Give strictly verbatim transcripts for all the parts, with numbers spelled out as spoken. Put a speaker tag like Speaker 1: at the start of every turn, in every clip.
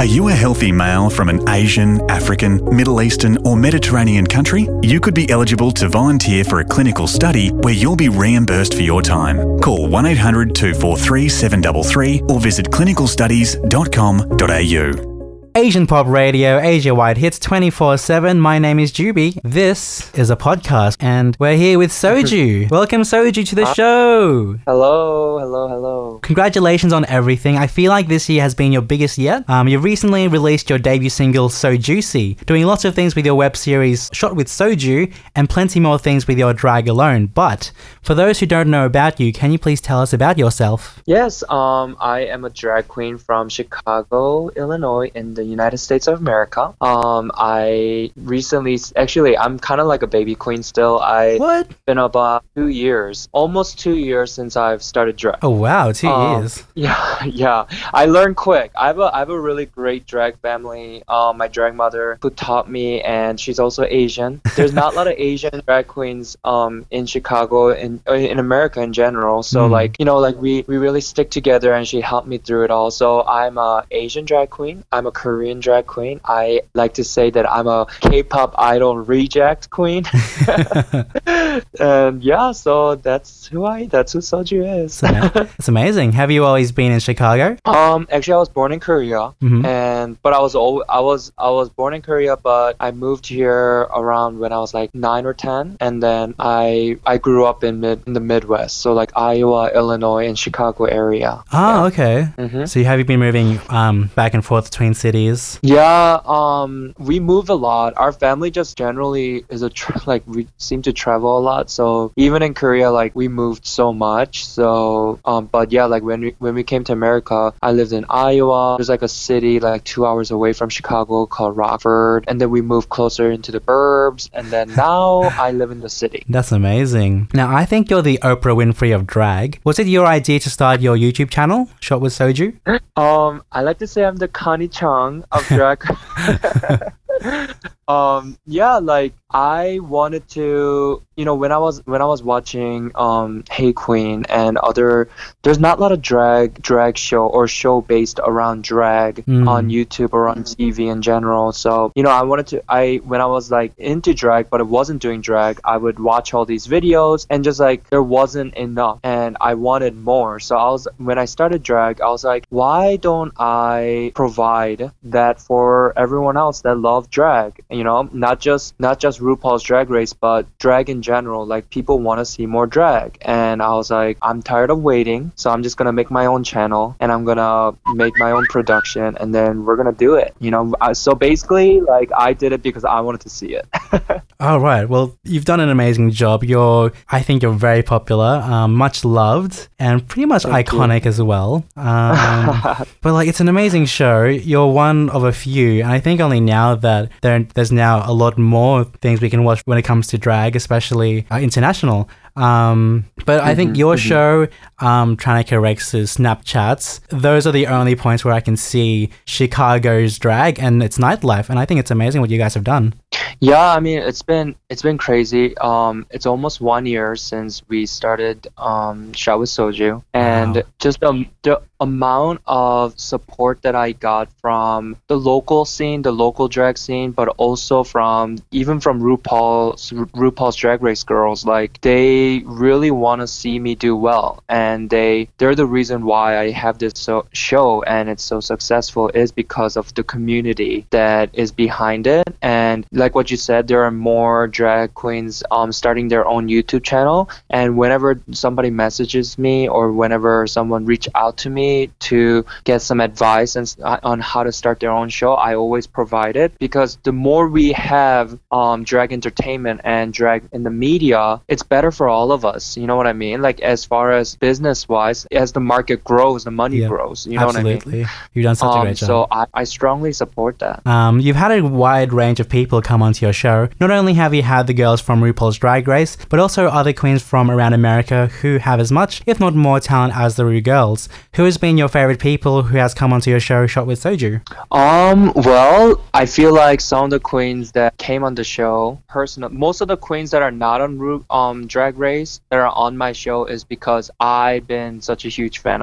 Speaker 1: Are you a healthy male from an Asian, African, Middle Eastern or Mediterranean country? You could be eligible to volunteer for a clinical study where you'll be reimbursed for your time. Call one eight hundred two four three seven three three or visit clinical studies dot com dot a u.
Speaker 2: Asian Pop Radio, Asia-wide hits twenty-four seven. My name is Juby. This is a podcast, and we're here with Soju. Welcome, Soju, to the show.
Speaker 3: Hello, hello, hello.
Speaker 2: Congratulations on everything. I feel like this year has been your biggest yet. Um, you recently released your debut single, So Juicy, doing lots of things with your web series, Shot with Soju, and plenty more things with your drag alone. But for those who don't know about you, can you please tell us about yourself?
Speaker 3: Yes, um, I am a drag queen from Chicago, Illinois, in the United States of America. Um, I recently, actually, I'm kind of like a baby queen still. I've
Speaker 2: What?
Speaker 3: been about two years, almost two years since I've started drag.
Speaker 2: Oh wow, two
Speaker 3: Um,
Speaker 2: years.
Speaker 3: Yeah, yeah. I learned quick. I have a, I have a really great drag family. Um, my drag mother who taught me, and she's also Asian. There's not a lot of Asian drag queens um in Chicago and in, in America in general. So
Speaker 2: Mm.
Speaker 3: like you know like we we really stick together, and she helped me through it all. So I'm a Asian drag queen. I'm a Korean drag queen. I like to say that I'm a K-pop idol reject queen. And yeah, so that's who I. That's who Soju is.
Speaker 2: It's amazing. Have you always been in Chicago?
Speaker 3: Um, actually, I was born in Korea,
Speaker 2: Mhm.
Speaker 3: and but I was al- I was I was born in Korea, but I moved here around when I was like nine or ten, and then I I grew up in mid in the Midwest, so like Iowa, Illinois, and Chicago area.
Speaker 2: Oh, okay.
Speaker 3: Mhm.
Speaker 2: So have you been moving um, back and forth between cities?
Speaker 3: Yeah, um, we move a lot. Our family just generally is a tra- like we seem to travel a lot. So even in Korea, like we moved so much. So, um, but yeah, like when we when we came to America, I lived in Iowa. There's like a city like two hours away from Chicago called Rockford, and then we moved closer into the burbs, and then now I live in the city.
Speaker 2: That's amazing. Now, I think you're the Oprah Winfrey of drag. Was it your idea to start your YouTube channel, Shot with Soju?
Speaker 3: Um, I like to say I'm the Connie Chung of drag. um, yeah, like I wanted to, you know, when I was when I was watching um Hey Queen and other, there's not a lot of drag drag show or show based around drag
Speaker 2: Mm.
Speaker 3: on YouTube or on T V in general. So, you know, I wanted to I when I was like into drag but I wasn't doing drag, I would watch all these videos and just like there wasn't enough and I wanted more. So I was when I started drag, I was like, why don't I provide that for everyone else that love drag? You know, not just not just RuPaul's Drag Race, but drag in general. Like people want to see more drag, and I was like, I'm tired of waiting, so I'm just gonna make my own channel and I'm gonna make my own production, and then we're gonna do it. You know, I- so basically, like I did it because I wanted to see it.
Speaker 2: Oh, right. Well, you've done an amazing job. You're, I think you're very popular, um, much loved, and pretty much
Speaker 3: Thank
Speaker 2: iconic as well. Um, but like, it's an amazing show. You're one of a few, and I think only now that there, there's now a lot more things we can watch when it comes to drag, especially uh, international. Um, but I think
Speaker 3: Mhm,
Speaker 2: your
Speaker 3: mhm.
Speaker 2: show, um, Traneka Rex's Snapchats, those are the only points where I can see Chicago's drag and its nightlife, and I think it's amazing what you guys have done.
Speaker 3: Yeah, I mean it's been it's been crazy. Um, it's almost one year since we started um Shot with Soju, and
Speaker 2: Wow.
Speaker 3: just um, the amount of support that I got from the local scene, the local drag scene, but also from even from RuPaul's RuPaul's Drag Race girls. Like they really want to see me do well, and they they're the reason why I have this so, show and it's so successful is because of the community that is behind it. And like what you said, there are more drag queens um starting their own YouTube channel, and whenever somebody messages me or whenever someone reach out to me to get some advice and, uh, on how to start their own show, I always provide it, because the more we have um drag entertainment and drag in the media, it's better for all of us. You know what I mean? Like as far as business wise, as the market grows, the money
Speaker 2: Yeah,
Speaker 3: grows. You know
Speaker 2: Absolutely.
Speaker 3: what I mean?
Speaker 2: You've done such a
Speaker 3: Um,
Speaker 2: great job.
Speaker 3: so I, I strongly support that.
Speaker 2: Um, you've had a wide range of people come onto your show. Not only have you had the girls from RuPaul's Drag Race, but also other queens from around America who have as much, if not more, talent as the Ru girls. Who has been your favorite people who has come onto your show, Shot with Soju?
Speaker 3: Um, well, I feel like some of the queens that came on the show, personal, most of the queens that are not on Ru- um Drag Race that are on my show is because I've been such a huge fan of them.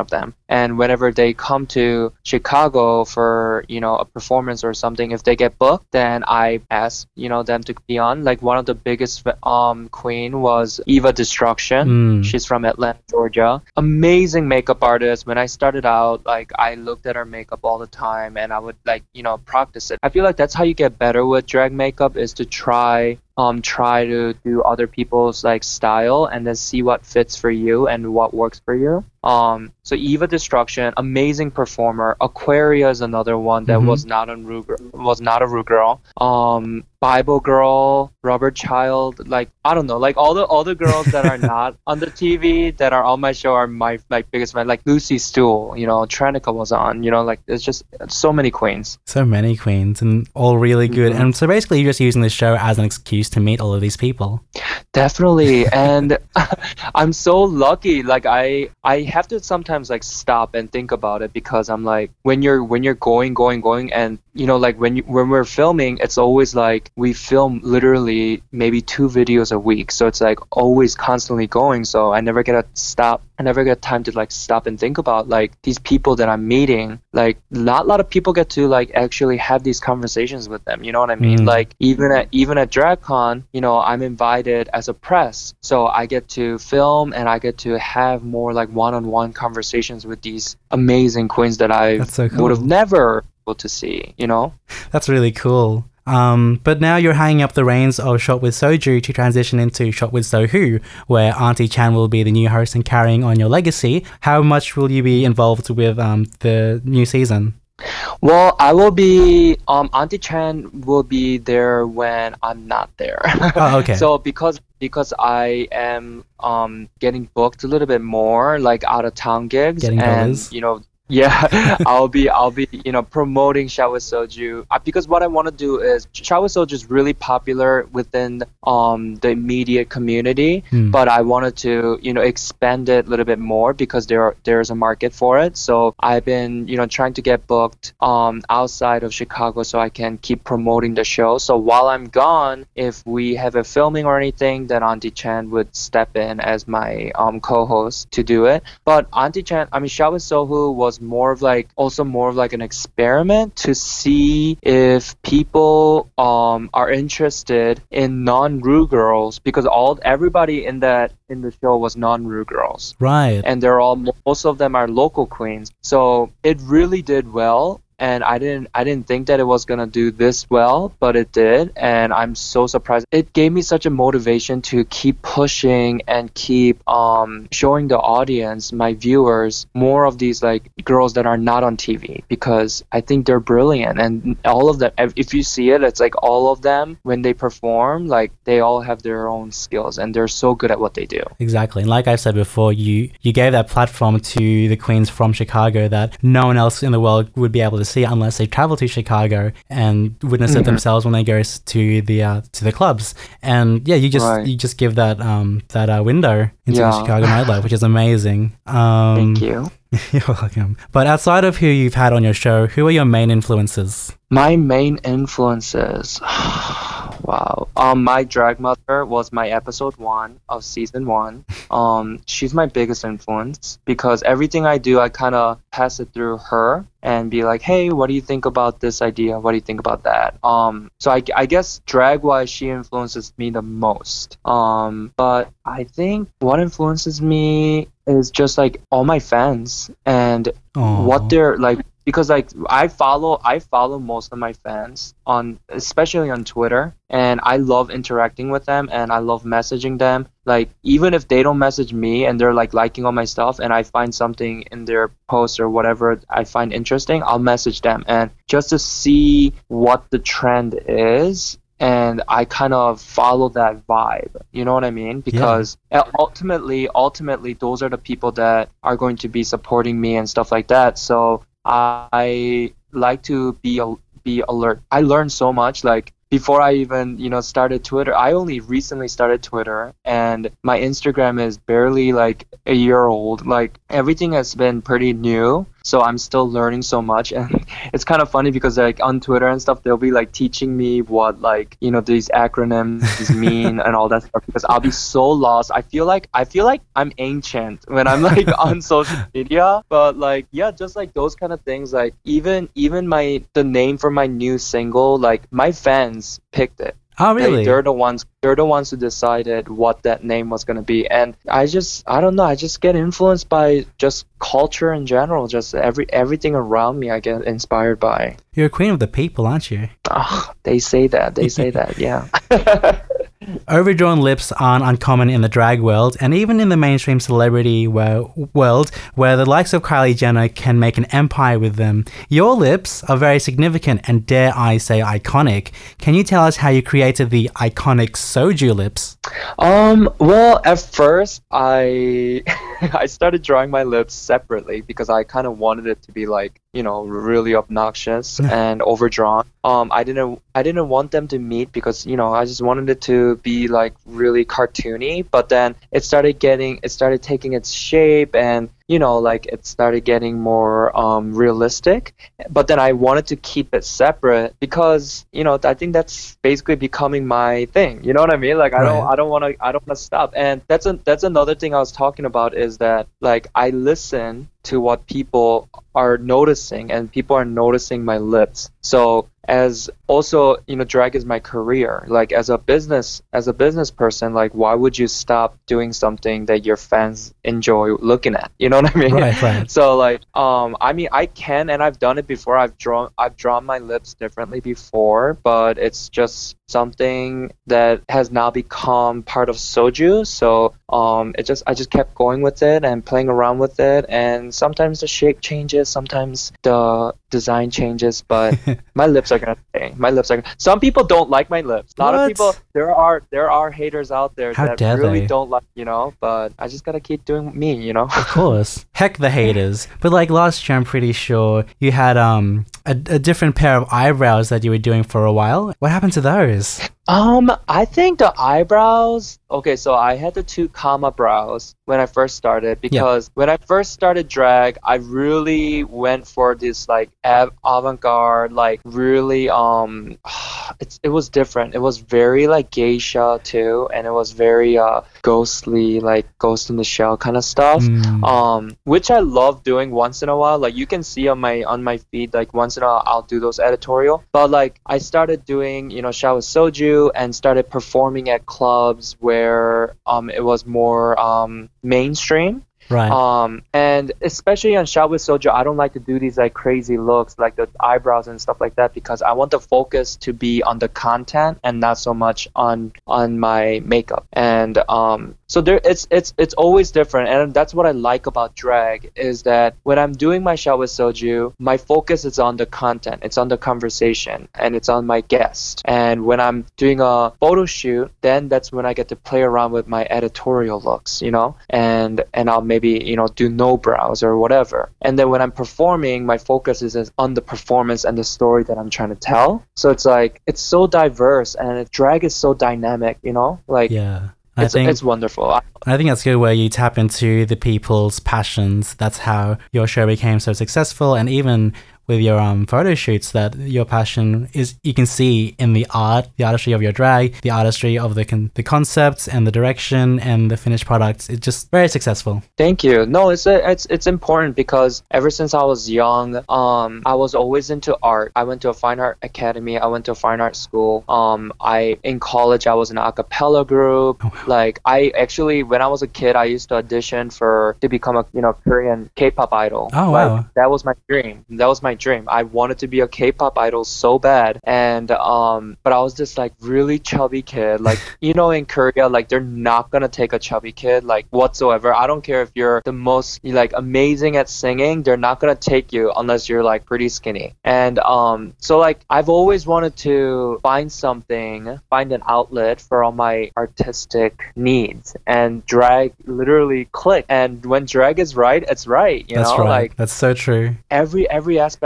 Speaker 3: And whenever they come to Chicago for, you know, a performance or something, if they get booked, then I ask, you know, them to be on. Like one of the biggest um queen was Eva Destruction.
Speaker 2: Mm.
Speaker 3: She's from Atlanta, Georgia. Amazing makeup artist. When I started out, like I looked at her makeup all the time and I would like, you know, practice it. I feel like that's how you get better with drag makeup, is to try um try to do other people's like style and then see what fits for you and what works for you. Um, so Eva Destruction, amazing performer. Aquaria is another one that
Speaker 2: Mhm.
Speaker 3: was not on Ru was not a Ru girl. Um, Bible Girl, Rubber Child, like I don't know, like all the all the girls that are not on the T V that are on my show are my like biggest fan. Like Lucy Stool, you know, Trenica was on, you know, like it's just so many queens.
Speaker 2: So many queens and all really good.
Speaker 3: Mhm.
Speaker 2: And so basically you're just using this show as an excuse to meet all of these people.
Speaker 3: Definitely, and I'm so lucky. Like I, I have to sometimes like stop and think about it, because I'm like, when you're when you're going, going, going, and you know, like when you when we're filming, it's always like we film literally maybe two videos a week, so it's like always constantly going. So I never get to stop. I never get time to like stop and think about like these people that I'm meeting. Like not a lot of people get to like actually have these conversations with them. You know what I mean?
Speaker 2: Mm.
Speaker 3: Like even at even at DragCon, you know, I'm invited as a press, so I get to film and I get to have more like one-on-one conversations with these amazing queens that I
Speaker 2: That's so cool.
Speaker 3: would have never been able to see. You know?
Speaker 2: That's really cool. Um, but now you're hanging up the reins of Shot with Soju to transition into Shot with Sohu, where Auntie Chan will be the new host and carrying on your legacy. How much will you be involved with um, the new season?
Speaker 3: Well, I will be, um, Auntie Chan will be there when I'm not there.
Speaker 2: Oh, okay.
Speaker 3: So because because I am um getting booked a little bit more, like out of town gigs,
Speaker 2: Getting
Speaker 3: and
Speaker 2: dollars.
Speaker 3: you know, yeah, I'll be I'll be you know promoting Shot with Soju, uh, because what I want to do is Shot with Soju is really popular within um the immediate community,
Speaker 2: Hmm.
Speaker 3: but I wanted to you know expand it a little bit more, because there are, there's a market for it. So I've been you know trying to get booked um outside of Chicago so I can keep promoting the show. So while I'm gone, if we have a filming or anything, then Auntie Chan would step in as my um co-host to do it. But Auntie Chan, I mean Shot with Sohu was more of like also more of like an experiment to see if people um are interested in non-Ru girls, because all everybody in that in the show was non-Ru girls,
Speaker 2: Right.
Speaker 3: and they're all most of them are local queens. So it really did well. And I didn't I didn't think that it was gonna do this well, but it did, and I'm so surprised. It gave me such a motivation to keep pushing and keep um showing the audience, my viewers, more of these like girls that are not on T V, because I think they're brilliant, and all of them, if if you see it, it's like all of them when they perform, like they all have their own skills and they're so good at what they do.
Speaker 2: Exactly. And like I said before, you, you gave that platform to the queens from Chicago that no one else in the world would be able to see unless they travel to Chicago and witness it
Speaker 3: Mhm.
Speaker 2: themselves when they go s- to the uh, to the clubs. And yeah, you just
Speaker 3: Right.
Speaker 2: you just give that um that uh, window into the
Speaker 3: Yeah.
Speaker 2: Chicago nightlife, which is amazing. Um,
Speaker 3: Thank you.
Speaker 2: You're welcome. But outside of who you've had on your show, who are your main influences?
Speaker 3: My main influences. Wow. Um, my drag mother was my episode one of season one. Um, she's my biggest influence, because everything I do, I kind of pass it through her and be like, hey, what do you think about this idea? What do you think about that? Um, so I, I guess drag wise, she influences me the most. Um, but I think what influences me is just like all my fans and
Speaker 2: Aw.
Speaker 3: what they're like, because like I follow I follow most of my fans on, especially on Twitter, and I love interacting with them and I love messaging them. Like even if they don't message me and they're like liking all my stuff and I find something in their post or whatever I find interesting, I'll message them, and just to see what the trend is, and I kind of follow that vibe. You know what I mean? Because uh, ultimately, ultimately, those are the people that are going to be supporting me and stuff like that. So I like to be al- be alert. I learned so much. Like before I even you know started Twitter, I only recently started Twitter, and my Instagram is barely like a year old. Like everything has been pretty new. so I'm still learning so much. And it's kind of funny because like on Twitter and stuff, they'll be like teaching me what like, you know, these acronyms mean and all that stuff, because I'll be so lost. I feel like I feel like I'm ancient when I'm like on social media. But like, yeah, just like those kind of things, like even even my the name for my new single, like my fans picked it.
Speaker 2: Oh, really?
Speaker 3: They, they're the ones. They're the ones who decided what that name was gonna be, and I just, I don't know. I just get influenced by just culture in general. Just every everything around me, I get inspired by.
Speaker 2: You're a queen of the people, aren't you?
Speaker 3: Oh, they say that. They say that. Yeah.
Speaker 2: Overdrawn lips aren't uncommon in the drag world, and even in the mainstream celebrity wo- world, where the likes of Kylie Jenner can make an empire with them. Your lips are very significant and, dare I say, iconic. Can you tell us how you created the iconic Soju lips?
Speaker 3: Um. Well, at first, I I started drawing my lips separately because I kind of wanted it to be like, you know, really obnoxious and overdrawn. Um. I didn't I didn't want them to meet because, you know, I just wanted it to be like really cartoony. But then it started getting it started taking its shape, and you know, like it started getting more um, realistic. But then I wanted to keep it separate because, you know, I think that's basically becoming my thing. You know what I mean? Like I
Speaker 2: Right.
Speaker 3: don't, I don't want to, I don't want to stop. And that's a, that's another thing I was talking about, is that like I listen to what people are noticing, and people are noticing my lips. So as also, you know, drag is my career. Like as a business, as a business person, like why would you stop doing something that your fans enjoy looking at? You know what I mean?
Speaker 2: Right, right.
Speaker 3: So like, um, I mean, I can, and I've done it before. I've drawn, I've drawn my lips differently before, but it's just something that has now become part of Soju. So um, it just, I just kept going with it and playing around with it. And sometimes the shape changes, sometimes the design changes, but my lips are gonna stay. My lips are. Gonna... Some people don't like my lips. A lot
Speaker 2: What?
Speaker 3: of people. There are there are haters out there
Speaker 2: How
Speaker 3: that
Speaker 2: dare
Speaker 3: really
Speaker 2: they?
Speaker 3: don't like, you know. But I just gotta keep doing me, you know.
Speaker 2: Of course. Heck the haters. But like last year, I'm pretty sure you had um a, a different pair of eyebrows that you were doing for a while. What happened to those?
Speaker 3: Um, I think the eyebrows. Okay, so I had the two comma brows when I first started, because when I first started drag, I really went for this like av- avant-garde, like really um, it's it was different. It was very like geisha too, and it was very uh ghostly, like Ghost in the Shell kind of stuff.
Speaker 2: Mm.
Speaker 3: Um, which I love doing once in a while. Like you can see on my on my feed, like once in a while I'll do those editorial. But like I started doing, you know, Shower Soju, and started performing at clubs where um it was more um mainstream.
Speaker 2: Right.
Speaker 3: Um, and especially on Shot with Soju, I don't like to do these like crazy looks, like the eyebrows and stuff like that, because I want the focus to be on the content and not so much on on my makeup. And um, so there, it's it's it's always different, and that's what I like about drag, is that when I'm doing my Shot with Soju, my focus is on the content, it's on the conversation, and it's on my guest. And when I'm doing a photo shoot, then that's when I get to play around with my editorial looks, you know, and and I'll maybe maybe, you know, do no brows or whatever. And then when I'm performing, my focus is on the performance and the story that I'm trying to tell. So it's like, it's so diverse, and drag is so dynamic, you know, like
Speaker 2: yeah. I
Speaker 3: it's,
Speaker 2: think
Speaker 3: it's wonderful. I,
Speaker 2: I think that's good, where you tap into the people's passions. That's how your show became so successful. And even with your um photo shoots, that your passion is, you can see in the art, the artistry of your drag, the artistry of the con- the concepts and the direction and the finished products. It's just very successful.
Speaker 3: Thank you. No, it's a, it's it's important, because ever since I was young, um, I was always into art. I went to a fine art academy. I went to a fine art school. Um, I in college I was in an a cappella group.
Speaker 2: Oh, wow.
Speaker 3: Like I actually, when I was a kid, I used to audition for to become a you know Korean K-pop idol.
Speaker 2: Oh,
Speaker 3: like,
Speaker 2: wow.
Speaker 3: That was my dream. That was my dream. I wanted to be a K-pop idol so bad, and um, but I was just like really chubby kid. Like you know, in Korea, like they're not gonna take a chubby kid like whatsoever. I don't care if you're the most like amazing at singing, they're not gonna take you unless you're like pretty skinny. And um, so like I've always wanted to find something, find an outlet for all my artistic needs, and drag literally clicked. And when drag is right, it's right. You
Speaker 2: That's
Speaker 3: know,
Speaker 2: right.
Speaker 3: like
Speaker 2: That's so true.
Speaker 3: every every aspect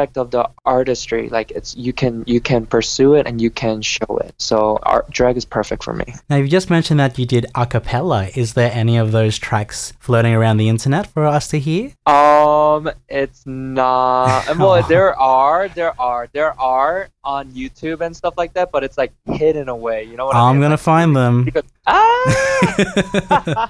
Speaker 3: aspect of the artistry. Like it's you can you can pursue it and you can show it. So art drag is perfect for me.
Speaker 2: Now, you just mentioned that you did a cappella. Is there any of those tracks floating around the internet for us to hear?
Speaker 3: Um, it's not. Well, there are, there are, there are on YouTube and stuff like that, but it's like hidden away. You know what I mean?
Speaker 2: I'm gonna
Speaker 3: like,
Speaker 2: find them.
Speaker 3: Because, ah!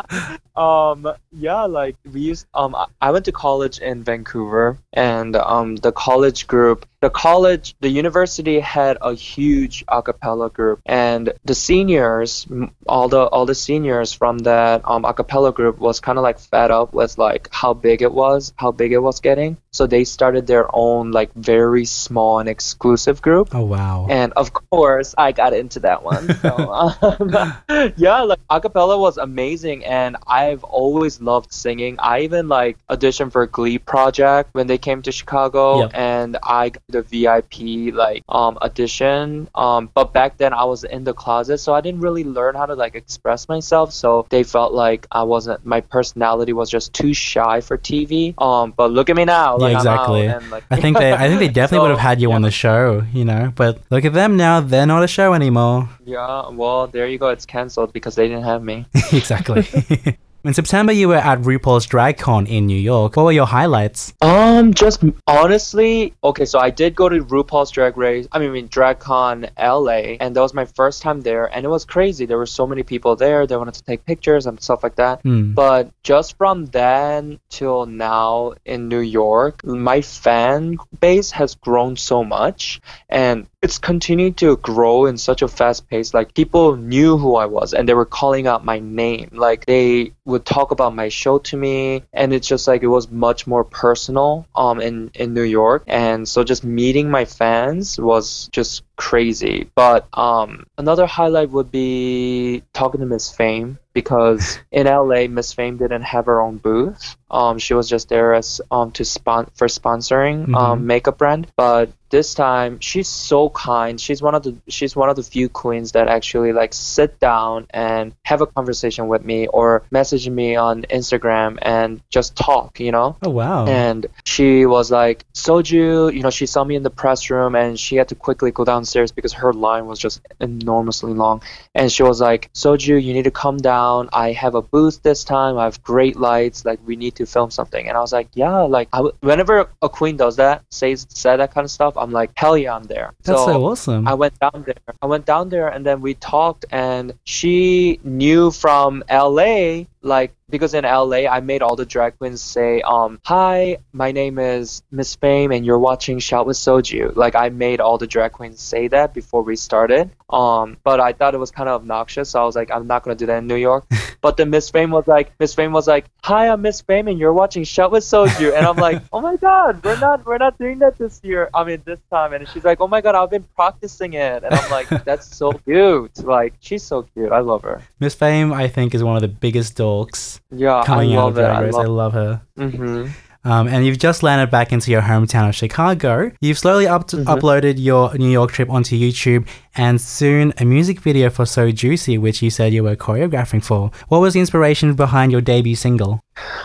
Speaker 3: um, yeah, like we used. Um, I- I went to college in Vancouver, and um, the college group, the college, the university had a huge a cappella group, and the seniors, m- all the all the seniors from that um a cappella group was kind of like fed up with like how big it was, how big it was getting. So they started their own like very small and exclusive group.
Speaker 2: Oh, wow.
Speaker 3: And of course, I got into that one. So, um, yeah, like acapella was amazing, and I've always loved singing. I even like auditioned for Glee Project when they came to Chicago,
Speaker 2: Yep.
Speaker 3: and I got the V I P like um audition. Um, but back then I was in the closet, so I didn't really learn how to like express myself. So they felt like I wasn't. My personality was just too shy for T V. Um, but look at me now.
Speaker 2: Yeah,
Speaker 3: Like, I'm out,
Speaker 2: exactly.
Speaker 3: and, like,
Speaker 2: I think they, I think they definitely
Speaker 3: So,
Speaker 2: would have had you on
Speaker 3: yeah.
Speaker 2: the show, you know. But look at them now; they're not a show anymore.
Speaker 3: Yeah, well, there you go. It's canceled because they didn't have me.
Speaker 2: Exactly. In September, you were at RuPaul's DragCon in New York. What were your highlights?
Speaker 3: Um, just honestly, okay, so I did go to RuPaul's Drag Race, I mean, I mean DragCon L A, and that was my first time there, and it was crazy. There were so many people there. They wanted to take pictures and stuff like that.
Speaker 2: Hmm.
Speaker 3: But just from then till now in New York, my fan base has grown so much, and it's continued to grow in such a fast pace. Like people knew who I was, and they were calling out my name. Like they would talk about my show to me, and it's just like it was much more personal um in in New York. And so just meeting my fans was just crazy. But um another highlight would be talking to Miss Fame, because in L A Miss Fame didn't have her own booth. Um she was just there as um to spon- for sponsoring
Speaker 2: Mhm.
Speaker 3: um makeup brand. But this time she's so kind. She's one of the she's one of the few queens that actually like sit down and have a conversation with me or message me on Instagram and just talk, you know?
Speaker 2: Oh, wow.
Speaker 3: And she was like, Soju, you know, she saw me in the press room, and she had to quickly go downstairs because her line was just enormously long. And she was like, Soju, you need to come down. I have a booth this time. I have great lights. Like, we need to film something. And I was like, yeah, like, I w- whenever a queen does that, says, say that kind of stuff, I'm like, hell yeah, I'm there.
Speaker 2: That's so awesome.
Speaker 3: I went down there. I went down there, and then we talked, and she knew from L A, like, because in L A I made all the drag queens say, um, hi, my name is Miss Fame, and you're watching Shout with Soju. Like, I made all the drag queens say that before we started. Um, but I thought it was kind of obnoxious, so I was like, I'm not gonna do that in New York. But then Miss Fame was like, Miss Fame was like, hi, I'm Miss Fame, and you're watching Shout with Soju. And I'm like, oh my god, we're not, we're not doing that this year. I mean, this time. And she's like, oh my god, I've been practicing it. And I'm like, that's so cute. Like, she's so cute. I love her.
Speaker 2: Miss Fame, I think, is one of the biggest dorks
Speaker 3: Yeah,
Speaker 2: coming
Speaker 3: I
Speaker 2: out
Speaker 3: love
Speaker 2: of
Speaker 3: it.
Speaker 2: Drag
Speaker 3: I
Speaker 2: Race. I
Speaker 3: love.
Speaker 2: love her.
Speaker 3: Mm-hmm.
Speaker 2: Um, and you've just landed back into your hometown of Chicago. You've slowly up
Speaker 3: Mhm.
Speaker 2: uploaded your New York trip onto YouTube, and soon a music video for So Juicy, which you said you were choreographing for. What was the inspiration behind your debut single?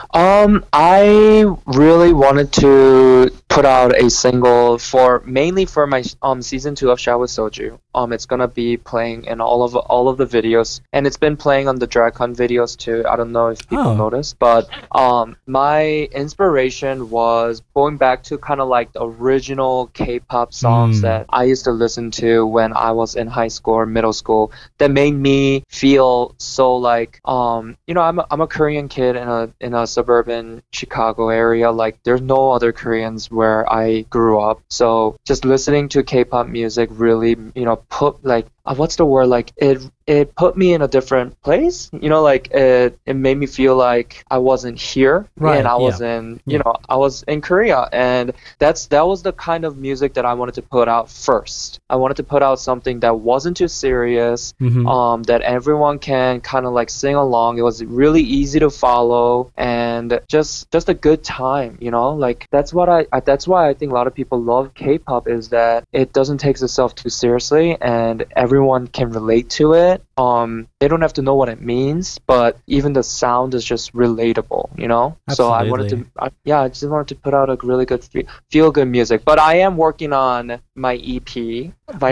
Speaker 3: Um, I really wanted to put out a single for mainly for my um season two of Shout with Soju. Um, it's gonna be playing in all of all of the videos, and it's been playing on the DragCon videos too. I don't know if people
Speaker 2: Oh.
Speaker 3: noticed, but um, my inspiration was going back to kind of like the original K-pop songs
Speaker 2: Mm.
Speaker 3: that I used to listen to when I was in high school or middle school, that made me feel so like um, you know, I'm a, I'm a Korean kid in a in a suburban Chicago area. Like, there's no other Koreans where I grew up. So just listening to K-pop music really, you know, put like uh, what's the word? Like it it put me in a different place. You know, like it it made me feel like I wasn't here,
Speaker 2: Right,
Speaker 3: and I
Speaker 2: yeah.
Speaker 3: was in, you
Speaker 2: Yeah.
Speaker 3: know, I was in Korea, and that's that was the kind of music that I wanted to put out first. I wanted to put out something that wasn't too serious,
Speaker 2: Mhm.
Speaker 3: um, that everyone can kind of like sing along. It was really easy to follow, and just just a good time, you know. Like that's what I, I that's why I think a lot of people love K-pop, is that it doesn't take itself too seriously, and everyone everyone can relate to it. Um, they don't have to know what it means, but even the sound is just relatable, you know?
Speaker 2: Absolutely.
Speaker 3: So I wanted to, I, yeah, I just wanted to put out a really good fe- feel-good music. But I am working on my E P. My,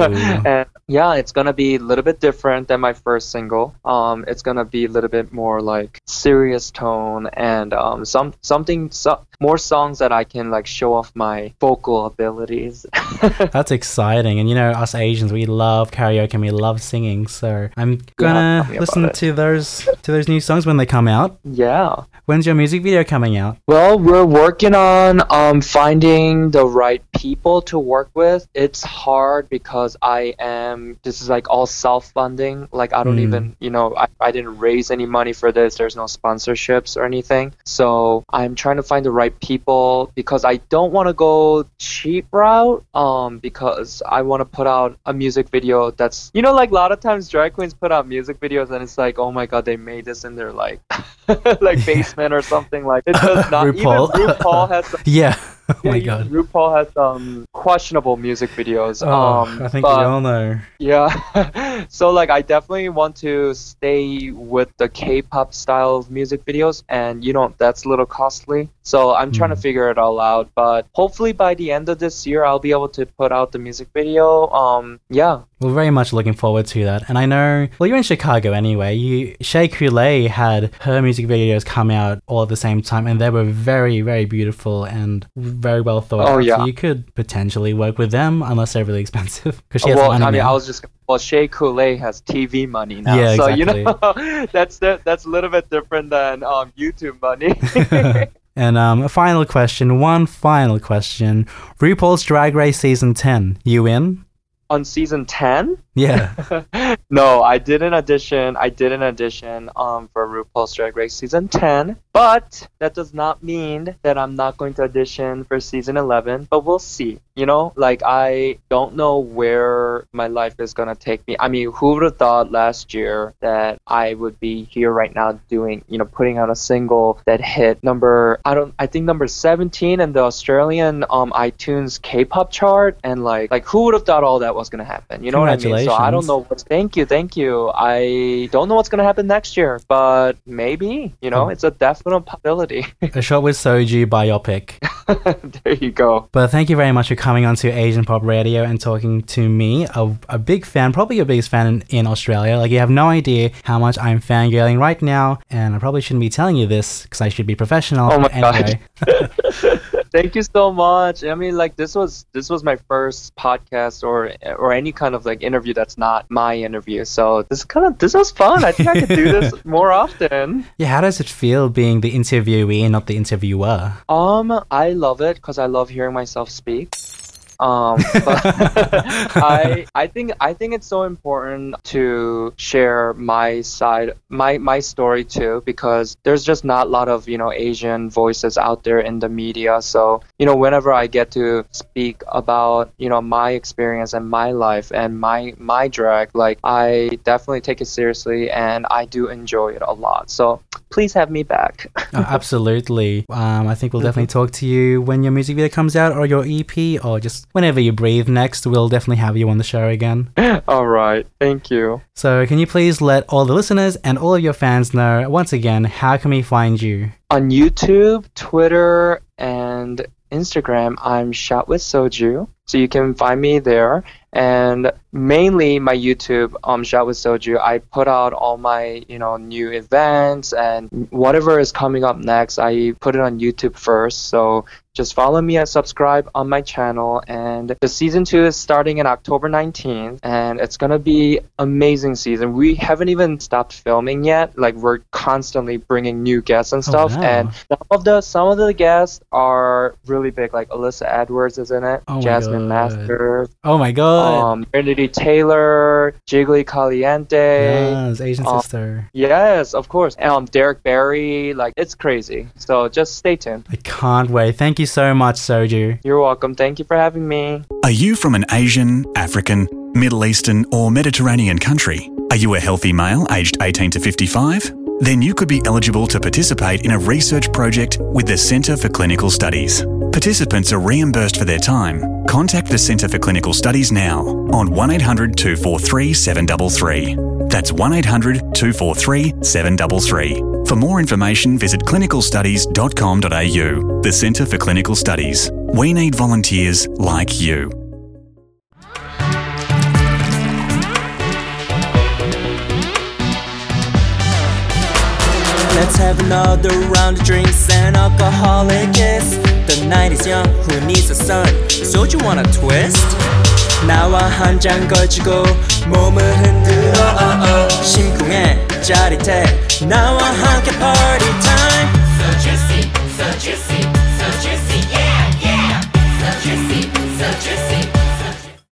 Speaker 3: and yeah, it's gonna be a little bit different than my first single. Um, it's gonna be a little bit more like serious tone and um, some something so, more songs that I can like show off my vocal abilities.
Speaker 2: That's exciting. And you know, us Asians, we love karaoke and we love singing. So I'm gonna
Speaker 3: yeah,
Speaker 2: listen to those to those new songs when they come out.
Speaker 3: Yeah.
Speaker 2: When's your music video coming out?
Speaker 3: Well, we're working on um, finding the right people to work with. It's hard because I am, this is like all self-funding. Like I don't mm. even, you know, I, I didn't raise any money for this. There's no sponsorships or anything. So I'm trying to find the right people because I don't want to go cheap route um, because I want to put out a music video that's, you know, like a lot of times drag queens put out music videos and it's like, oh my God, they made this in their like, like basement or something. Like it does not.
Speaker 2: RuPaul.
Speaker 3: Even RuPaul has some,
Speaker 2: yeah. Oh
Speaker 3: yeah,
Speaker 2: my God.
Speaker 3: RuPaul has some um, questionable music videos.
Speaker 2: Oh,
Speaker 3: um,
Speaker 2: I think
Speaker 3: but,
Speaker 2: we all know.
Speaker 3: Yeah. So like I definitely want to stay with the K-pop style of music videos, and you know that's a little costly. So I'm trying mm. to figure it all out. But hopefully by the end of this year, I'll be able to put out the music video. Um, yeah.
Speaker 2: We're very much looking forward to that. And I know, well, you're in Chicago anyway. You, Shea Coulee had her music videos come out all at the same time, and they were very, very beautiful and very well thought out.
Speaker 3: Oh, yeah.
Speaker 2: So you could potentially work with them unless they're really expensive. Because she has
Speaker 3: well,
Speaker 2: money
Speaker 3: I mean,
Speaker 2: now.
Speaker 3: I was just well, Shea Coulee has T V money now,
Speaker 2: yeah,
Speaker 3: so
Speaker 2: exactly.
Speaker 3: you know that's the, that's a little bit different than um, YouTube money.
Speaker 2: And um, a final question, one final question. RuPaul's Drag Race Season ten, you in?
Speaker 3: On Season ten?
Speaker 2: Yeah.
Speaker 3: No, I did an audition. I did an audition um, for RuPaul's Drag Race Season ten. But that does not mean that I'm not going to audition for Season eleven. But we'll see. You know, like I don't know where my life is going to take me. I mean, who would have thought last year that I would be here right now doing, you know, putting out a single that hit number, I don't, I think number seventeen in the Australian um, iTunes K-pop chart. And like, like who would have thought all that was going to happen? You know what I mean? So I don't know what's, thank you, thank you. I don't know what's going to happen next year, but maybe, you know, oh. it's a definite possibility.
Speaker 2: A Shot with Soju biopic.
Speaker 3: There you go.
Speaker 2: But thank you very much for coming on to Asian Pop Radio and talking to me, a, a big fan, probably your biggest fan in, in Australia. Like, you have no idea how much I'm fangirling right now, and I probably shouldn't be telling you this because I should be professional.
Speaker 3: Oh my
Speaker 2: anyway.
Speaker 3: God. Thank you so much. I mean, like this was this was my first podcast or or any kind of like interview that's not my interview. So this kind of this was fun. I think I could do this more often.
Speaker 2: Yeah, how does it feel being the interviewee and not the interviewer?
Speaker 3: Um, I love it because I love hearing myself speak. Um, but I I think I think it's so important to share my side, my my story too, because there's just not a lot of you know Asian voices out there in the media. So you know whenever I get to speak about you know my experience and my life and my my drag, like I definitely take it seriously and I do enjoy it a lot. So please have me back.
Speaker 2: Oh, absolutely. Um, I think we'll definitely talk to you when your music video comes out or your E P or just whenever you breathe next. We'll definitely have you on the show again.
Speaker 3: All right. Thank you.
Speaker 2: So can you please let all the listeners and all of your fans know, once again, how can we find you?
Speaker 3: On YouTube, Twitter, and Instagram, I'm Shot with Soju. So you can find me there. And mainly my YouTube, um, Shot with Soju, I put out all my, you know, new events and whatever is coming up next, I put it on YouTube first. So just follow me and subscribe on my channel. And the season two is starting in October nineteenth, and it's gonna be amazing season. We haven't even stopped filming yet. Like we're constantly bringing new guests and stuff.
Speaker 2: Oh, wow.
Speaker 3: And some of the some of the guests are really big. Like Alyssa Edwards is in it,
Speaker 2: oh
Speaker 3: Jasmine Masters.
Speaker 2: Oh my god.
Speaker 3: Um, Trinity Taylor, Jiggly Caliente.
Speaker 2: Yes, Asian
Speaker 3: um,
Speaker 2: sister.
Speaker 3: Yes, of course. Um, Derek Barry. Like it's crazy. So just stay tuned.
Speaker 2: I can't wait. Thank you so much, Soju.
Speaker 3: You're welcome. Thank you for having me.
Speaker 1: Are you from an Asian, African, Middle Eastern or Mediterranean country? Are you a healthy male aged eighteen to fifty-five? Then you could be eligible to participate in a research project with the Centre for Clinical Studies. Participants are reimbursed for their time. Contact the Centre for Clinical Studies now on one eight hundred two four three seven three three. That's one eight hundred two four three seven three three. For more information, visit clinical studies dot com dot a u. The Centre for Clinical Studies. We need volunteers like you.
Speaker 4: Let's have another round of drinks and alcoholic kiss. The night is young, who needs a sun? Soju wanna twist? 나와 한 잔 걸치고 몸을 흔들어 oh, oh. 심쿵해 짜릿해 나와 함께 party time.
Speaker 5: So juicy, so juicy, so juicy, yeah, yeah. So juicy, so juicy.